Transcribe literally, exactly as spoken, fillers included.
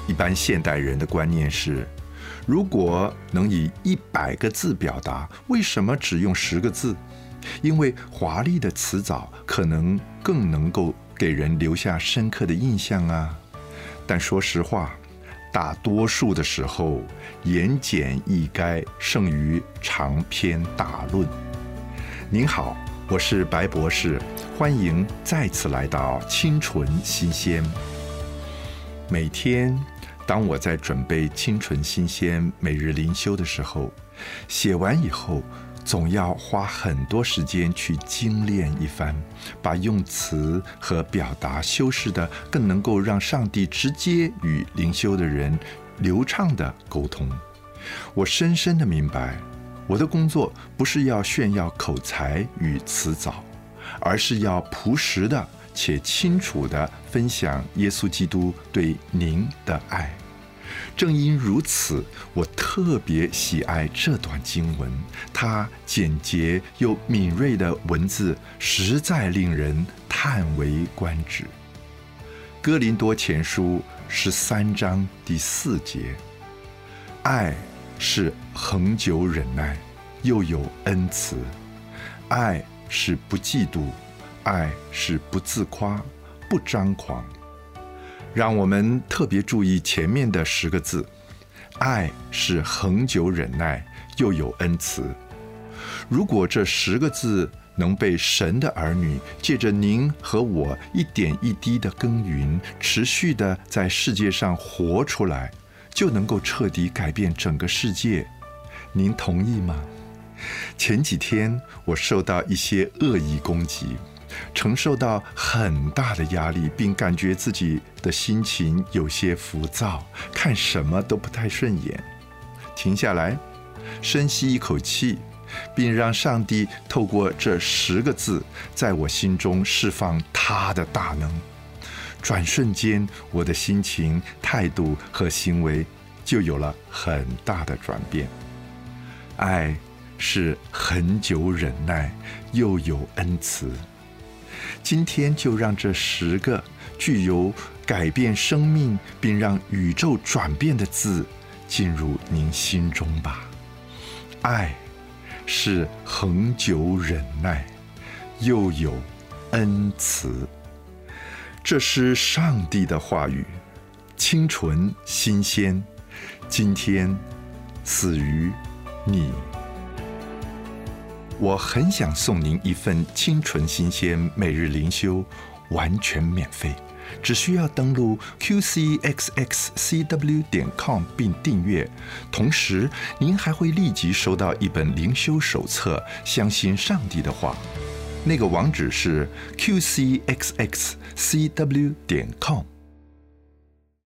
一般现代人的观念是，如果能以一百个字表达，为什么只用十个字？因为华丽的辞藻可能更能够给人留下深刻的印象啊。但说实话，大多数的时候，言简意赅胜于长篇大论。您好，我是白博士，欢迎再次来到清纯新鲜。每天当我在准备清纯新鲜每日灵修的时候，写完以后总要花很多时间去精炼一番，把用词和表达修饰的更能够让上帝直接与灵修的人流畅的沟通。我深深的明白，我的工作不是要炫耀口才与辞藻，而是要朴实的且清楚地分享耶稣基督对您的爱。正因如此，我特别喜爱这段经文，它简洁又敏锐的文字实在令人叹为观止。哥林多前书十三章第四节，爱是恒久忍耐，又有恩慈；爱是不嫉妒，爱是不自夸，不张狂。让我们特别注意前面的十个字，爱是恒久忍耐，又有恩慈。如果这十个字能被神的儿女借着您和我一点一滴的耕耘，持续的在世界上活出来，就能够彻底改变整个世界。您同意吗？前几天我受到一些恶意攻击，承受到很大的压力，并感觉自己的心情有些浮躁，看什么都不太顺眼。停下来，深吸一口气，并让上帝透过这十个字在我心中释放他的大能。转瞬间，我的心情、态度和行为就有了很大的转变。爱是恒久忍耐，又有恩慈。今天就让这十个具有改变生命并让宇宙转变的字进入您心中吧。爱是恒久忍耐，又有恩慈。这是上帝的话语，清纯新鲜，今天赐予你。我很想送您一份清纯新鲜每日灵修，完全免费，只需要登录 Q C X X C W 点 com 并订阅，同时您还会立即收到一本灵修手册《相信上帝的话》，那个网址是 Q C X X C W 点 com。